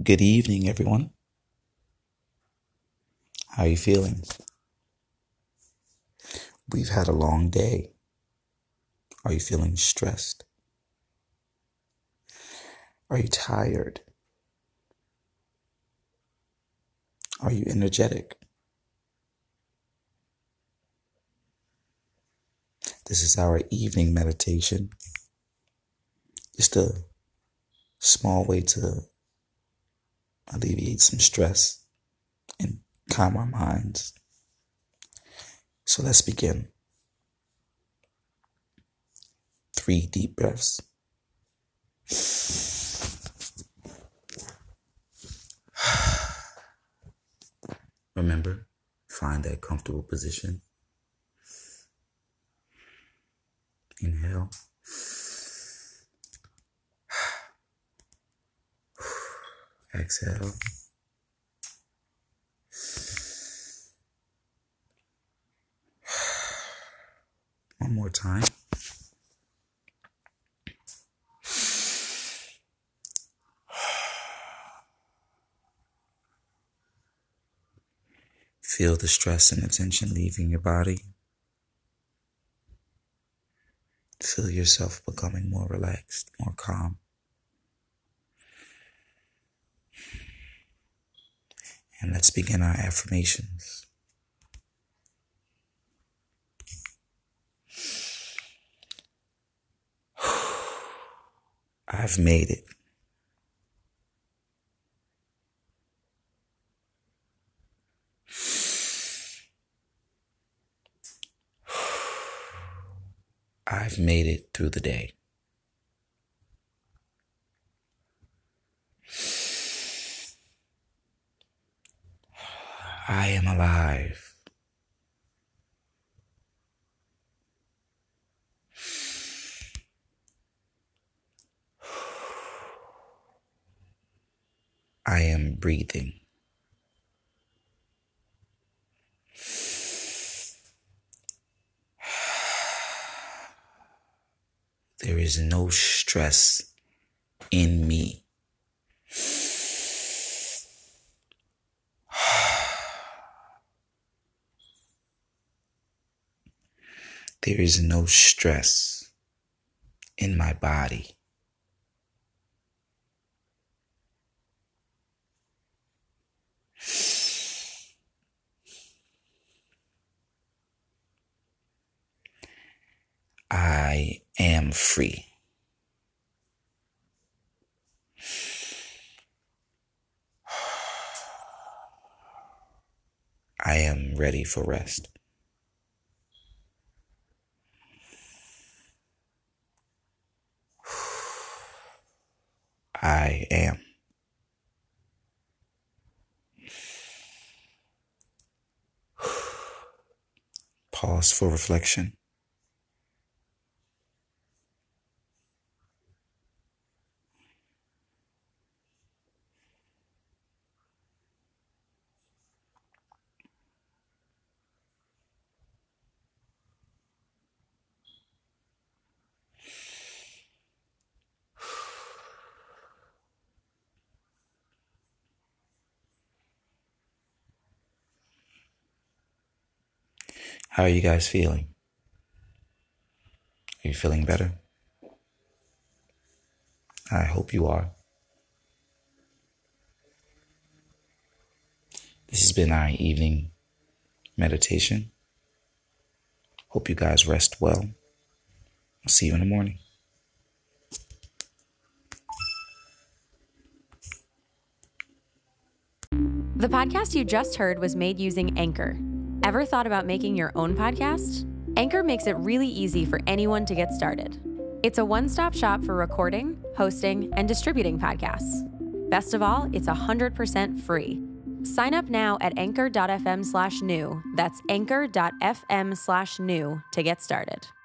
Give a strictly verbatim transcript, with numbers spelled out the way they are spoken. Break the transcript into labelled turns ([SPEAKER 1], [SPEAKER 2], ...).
[SPEAKER 1] Good evening, everyone. How are you feeling? We've had a long day. Are you feeling stressed? Are you tired? Are you energetic? This is our evening meditation. Just a small way to alleviate some stress and calm our minds. So let's begin. Three deep breaths. Remember, find that comfortable position. Inhale. Exhale. One more time. Feel the stress and the tension leaving your body. Feel yourself becoming more relaxed, more calm. And let's begin our affirmations. I've made it. I've made it through the day. I am alive. I am breathing. There is no stress in me. There is no stress in my body. I am free. I am ready for rest. I am. Pause for reflection. How are you guys feeling? Are you feeling better? I hope you are. This has been our evening meditation. Hope you guys rest well. I'll see you in the morning.
[SPEAKER 2] The podcast you just heard was made using Anchor. Ever thought about making your own podcast? Anchor makes it really easy for anyone to get started. It's a one-stop shop for recording, hosting, and distributing podcasts. Best of all, it's one hundred percent free. Sign up now at anchor.fm slash new. That's anchor.fm slash new to get started.